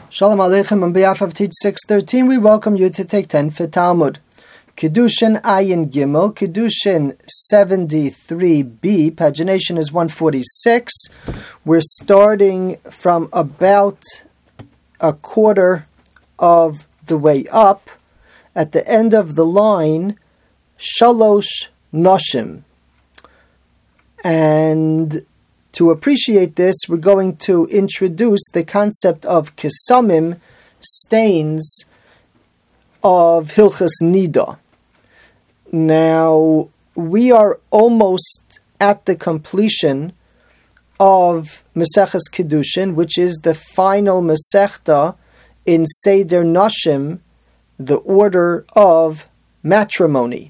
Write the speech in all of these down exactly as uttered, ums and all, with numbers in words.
Shalom Aleichem. On behalf of Teach six thirteen, we welcome you to take ten for Talmud. Kedushin Ayin Gimel, Kedushin seventy-three b, pagination is one forty-six. We're starting from about a quarter of the way up. At the end of the line, Shalosh Noshim. And to appreciate this, we're going to introduce the concept of kesamim, stains of Hilchas Nida. Now, we are almost at the completion of Maseches Kedushin, which is the final Masechta in Seder Nashim, the order of matrimony.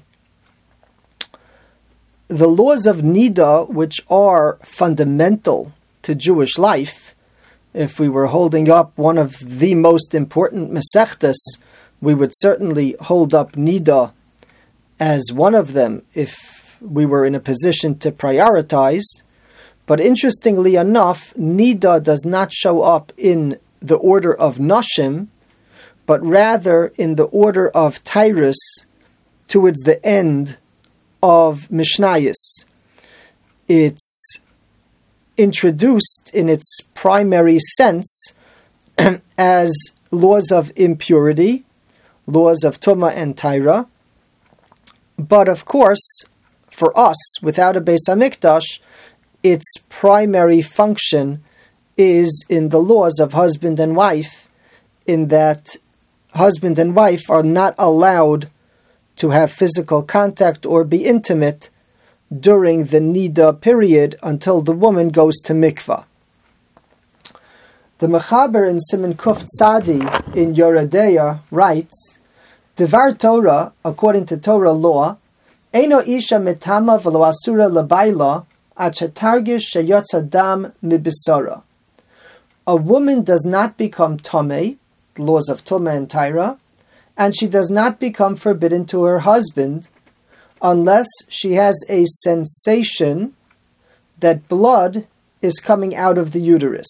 The laws of Nida, which are fundamental to Jewish life, if we were holding up one of the most important Masechtas, we would certainly hold up Nida as one of them if we were in a position to prioritize. But interestingly enough, Nida does not show up in the order of Nashim, but rather in the order of Tyrus towards the end of Mishnayos. It's introduced in its primary sense as laws of impurity, laws of Tumah and Taira. But of course, for us, without a Beis HaMikdash, its primary function is in the laws of husband and wife, in that husband and wife are not allowed to have physical contact or be intimate during the Nida period until the woman goes to mikvah. The Mechaber in Siman Kuf Tzadi in Yoredeya writes, Devar Torah, according to Torah law, Eino isha metama v'lo asura labayla ad shetargish sheyotza dam mibisara. A woman does not become tamei, laws of Tumah and Taira, and she does not become forbidden to her husband unless she has a sensation that blood is coming out of the uterus.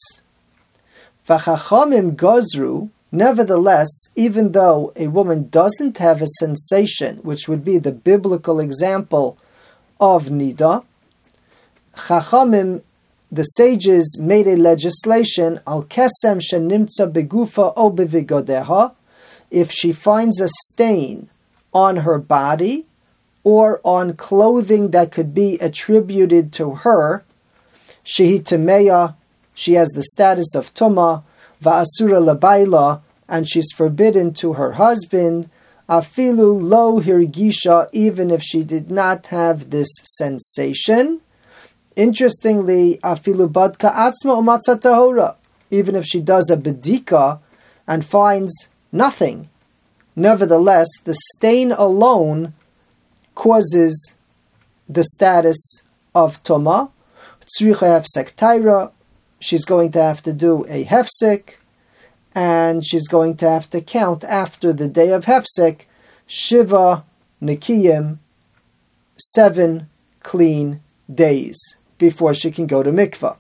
V'chachamim gozru, nevertheless, even though a woman doesn't have a sensation, which would be the biblical example of Nida, Chachamim, the sages, made a legislation, al kesem shenimtza begufa o bevigodeha, if she finds a stain on her body or on clothing that could be attributed to her, shehi tameya, she has the status of tumah, va'asura labayla, and she's forbidden to her husband, afilu lo hirgisha, even if she did not have this sensation. Interestingly, afilu badka atzma umatza tahora, even if she does a bedika and finds nothing. Nevertheless, the stain alone causes the status of Tumah. Tzricha hefsek Taira, she's going to have to do a hefsek, and she's going to have to count after the day of hefsek, Shiva Nikiyim, seven clean days before she can go to mikvah.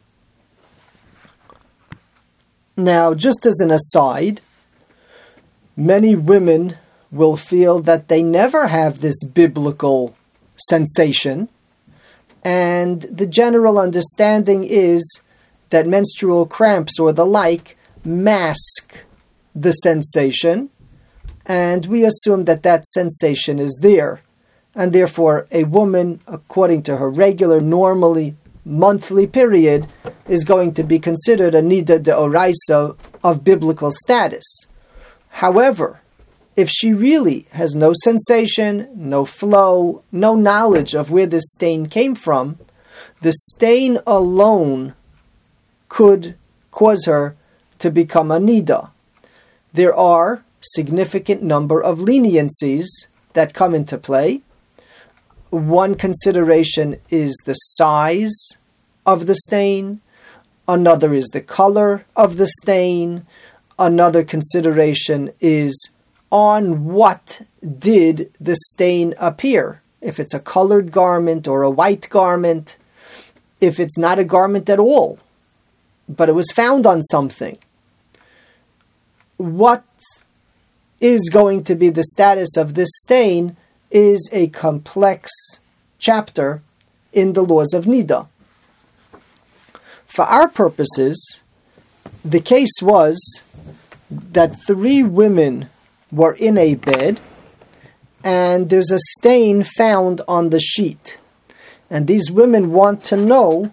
Now, just as an aside, many women will feel that they never have this biblical sensation, and the general understanding is that menstrual cramps or the like mask the sensation, and we assume that that sensation is there, and therefore a woman, according to her regular, normally monthly period, is going to be considered a nida deoraisa of biblical status. However, if she really has no sensation, no flow, no knowledge of where this stain came from, the stain alone could cause her to become a nida. There are significant number of leniencies that come into play. One consideration is the size of the stain. Another is the color of the stain. Another consideration is on what did the stain appear. If it's a colored garment or a white garment, if it's not a garment at all, but it was found on something. what is going to be the status of this stain is a complex chapter in the laws of Nida. For our purposes, the case was that three women were in a bed, and there's a stain found on the sheet. And these women want to know,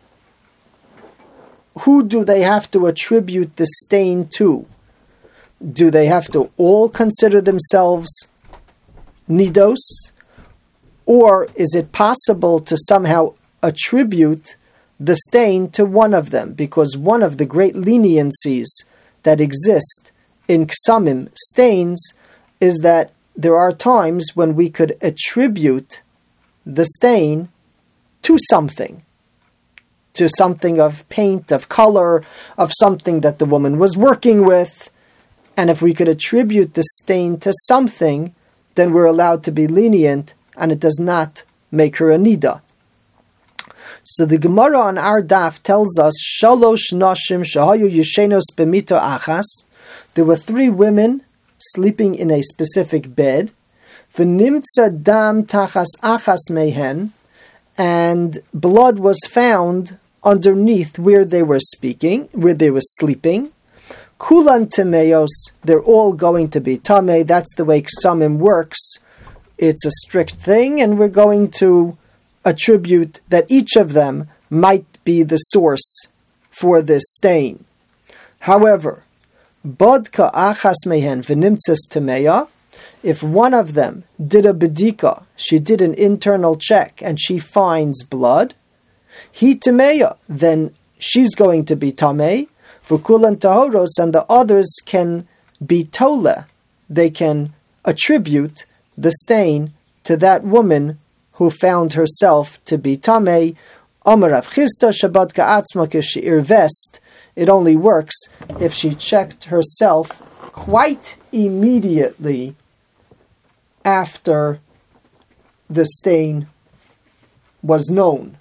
who do they have to attribute the stain to? Do they have to all consider themselves nidos? Or is it possible to somehow attribute the stain to one of them? Because one of the great leniencies that exist in ksamim, stains, is that there are times when we could attribute the stain to something. To something of paint, of color, of something that the woman was working with. And if we could attribute the stain to something, then we're allowed to be lenient, and it does not make her a nida. So the Gemara on our daf tells us, Shalosh nashim shahayu yishenos b'mito achas. There were three women sleeping in a specific bed. V'nimtza dam tachas achas mehen. And blood was found underneath where they were speaking, where they were sleeping. Kulan temeos, they're all going to be tameh. That's the way ksamim works. It's a strict thing, and we're going to attribute that each of them might be the source for this stain. However, bodka achas mehen v'nimtzas temeya, if one of them did a bedika, she did an internal check, and she finds blood, he temeya, then she's going to be tameh. V'kulan tahoros, and the others can be tole. They can attribute the stain to that woman who found herself to be tameh. Amar Rav Chisda shabbat ka'atzma k'she'ir vest. It only works if she checked herself quite immediately after the stain was known.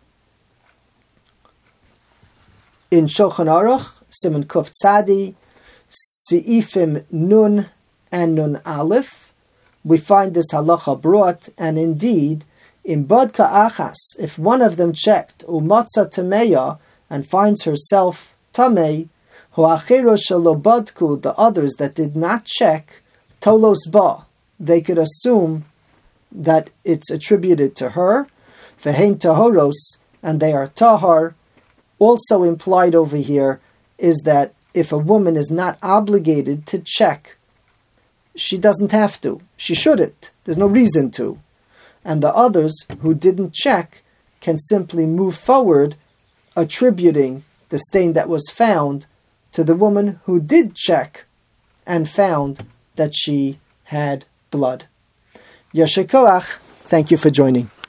In Shulchan Aruch, Siman Kuf Tzadi, Seifim Nun and Nun Aleph, we find this halacha brought, and indeed, in Bodka Achas, if one of them checked, Umatza Tameya, and finds herself Tamei, Huachero Shalo Bodku, the others that did not check, Tolos Ba, they could assume that it's attributed to her, Vehein Tahoros, and they are Tahar. Also implied over here is that if a woman is not obligated to check, she doesn't have to. She shouldn't. There's no reason to. And the others who didn't check can simply move forward, attributing the stain that was found to the woman who did check and found that she had blood. Yasher koach. Thank you for joining.